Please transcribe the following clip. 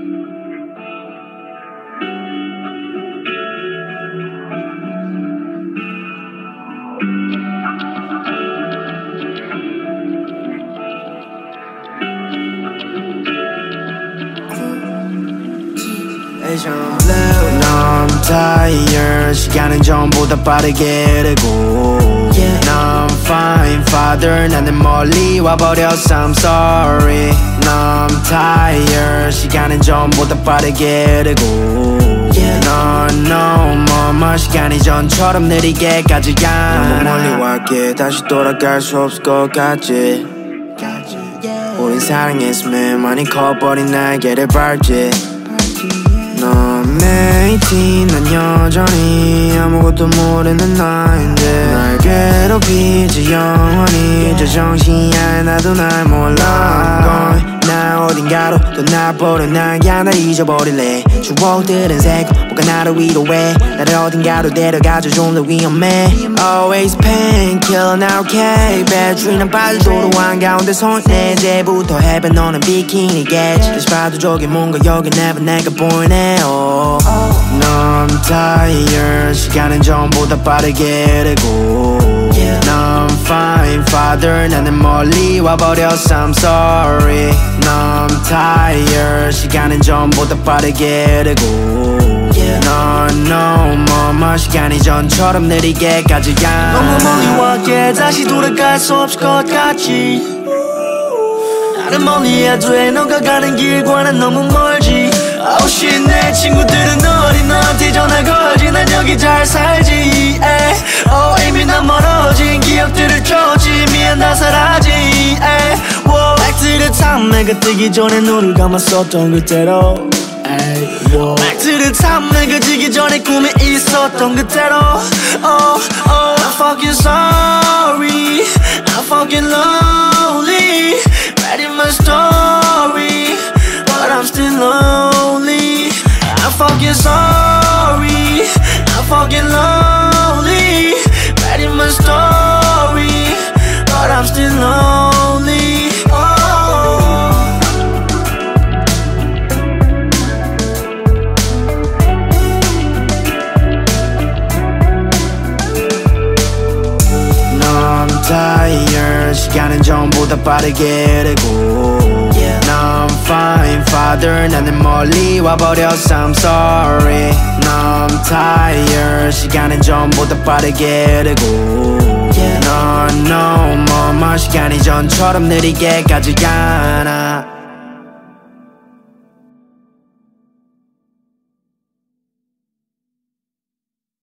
I'm tired 시간은 전보다 빠르게 흐르고 I'm fine father 나는 멀리 와버렸어 I'm sorry I'm tired 시간은 전보다 빠르게 흐르고 넌 너무 시간이 전처럼 느리게 가지가 너무 멀리 왔기에 다시 돌아갈 수 없을 것 같지 우린 사랑했으면 많이 커버린 날개를 밟지 넌 메이티 난 여전히 아무것도 모르는 나인데 날 괴롭히지 영원히 저 정신이 하나도 날 몰라 나 어딘가로 떠나버린 나야 날 잊어버릴래 추억들은 새고 뭐가 나를 위로해 나를 어딘가로 데려가줘 좀 더 위험해 Always painkiller now okay 배추리는 빠져도록 한가운데 손내 이제부터 해변 너는 비키니겠지 다시 봐도 저기 뭔가 여기 never 내가 보이네 oh. 넌 tired 시간은 전보다 빠르게 흐르고 I'm fine father 나는 멀리 와버렸어 I'm sorry I'm tired 시간은 전보다 빠르게 흐르고 넌 너무 시간이 전처럼 느리게 가지가 너무 멀리 왔기에 다시 돌아갈 수 없을 것 같지 나를 멀리해도 해 너가 가는 길과는 너무 멀지 Oh shit 내 친구들은 어디 너한테 전화 걸지 난 여기 잘 살지 Oh 이미 난 멀어진 기억들을 줬지 미안 다 사라지 Back to the time 내가 뜨기 전에 눈을 감았었던 그때로 Back to the time 내가 지기 전에 꿈에 있었던 그때로 I'm fucking sorry I'm fucking lonely Writing my story But I'm still lonely I'm fucking sorry I'm fucking lonely Writing my story But I'm still lonely tired 시간은 전보다 빠르게 흐르고 I'm fine father 나는 멀리 와버렸어 I'm sorry I'm tired 시간은 전보다 빠르게 흐르고 넌 너무 시간이 전처럼 느리게 가지가 않아